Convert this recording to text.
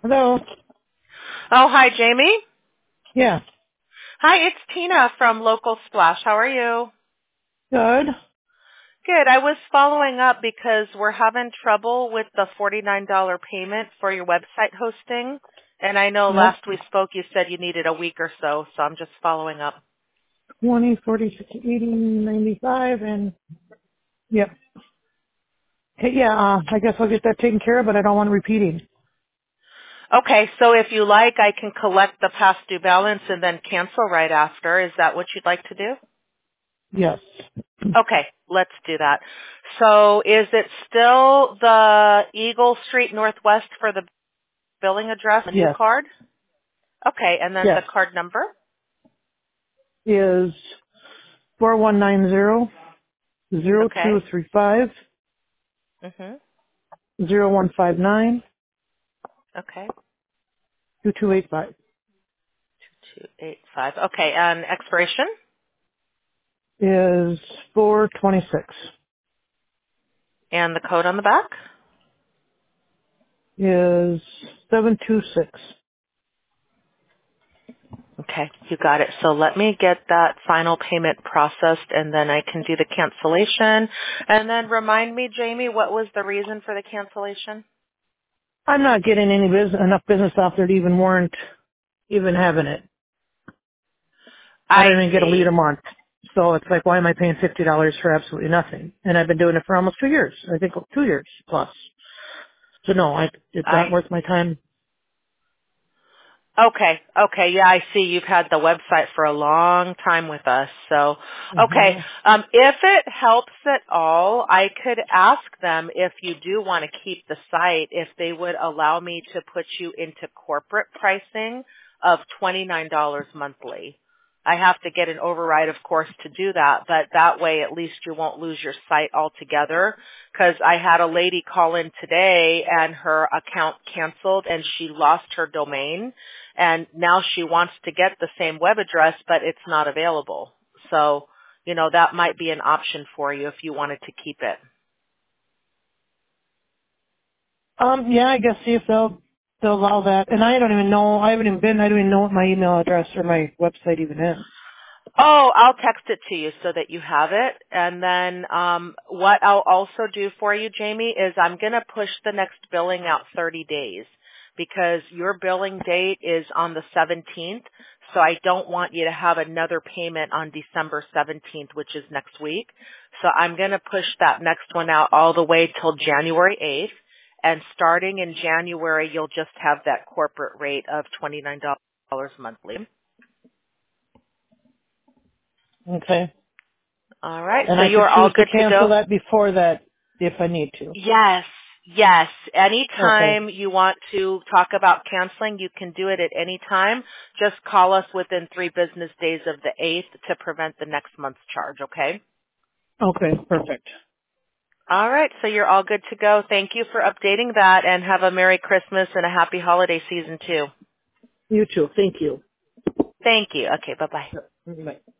Hello. Oh, hi, Jamie. Yeah. Hi, it's Tina from Local Splash. How are you? Good. Good. I was following up because we're having trouble with the $49 payment for your website hosting. And I know Yep. last we spoke you said you needed a week or so, so I'm just following up. 20, 40, 60, 80, 95, and yep. Hey, yeah, I guess I'll get that taken care of, but I don't want repeating. Okay, so if you like, I can collect the past due balance and then cancel right after. Is that what you'd like to do? Yes. Okay, let's do that. So is it still the Eagle Street Northwest for the billing address, a new Yes. card? Okay, and then the Yes. card number? Is 4190 Okay. 0235 Mhm. 0159 Okay. 2285 285. Okay, and expiration is 426 and the code on the back? is 726. Okay, you got it. So let me get that final payment processed and then I can do the cancellation. And then remind me, Jamie, what was the reason for the cancellation? I'm not getting enough business out there to even warrant even having it. I I don't even get a lead see. a month. So it's like, why am I paying $50 for absolutely nothing? And I've been doing it for almost 2 years. I think 2 years plus. So no, it's not I worth my time. Okay. Okay. Yeah, I see you've had the website for a long time with us. So, okay. Hmm. If it helps at all, I could ask them if you do want to keep the site, if they would allow me to put you into corporate pricing of $29 monthly. I have to get an override, of course, to do that, but that way at least you won't lose your site altogether. Because I had a lady call in today and her account canceled and she lost her domain and now she wants to get the same web address, but it's not available. So, that might be an option for you if you wanted to keep it. Yeah, I guess see if they'll allow that. And I don't even know, I don't even know what my email address or my website even is. Oh, I'll text it to you so that you have it. And then what I'll also do for you, Jamie, is I'm going to push the next billing out 30 days because your billing date is on the 17th. So I don't want you to have another payment on December 17th, which is next week. So I'm going to push that next one out all the way till January 8th. And starting in January, you'll just have that corporate rate of $29 monthly. Okay. All right. And So I you could are all choose to good to cancel go? that before that if I need to. Yes. Yes. Okay. Anytime you want to talk about canceling, you can do it at any time. Just call us within 3 business days of the 8th to prevent the next month's charge, okay? Okay, perfect. All right. So you're all good to go. Thank you for updating that and have a Merry Christmas and a happy holiday season too. You too. Thank you. Thank you. Okay. Bye-bye. Bye.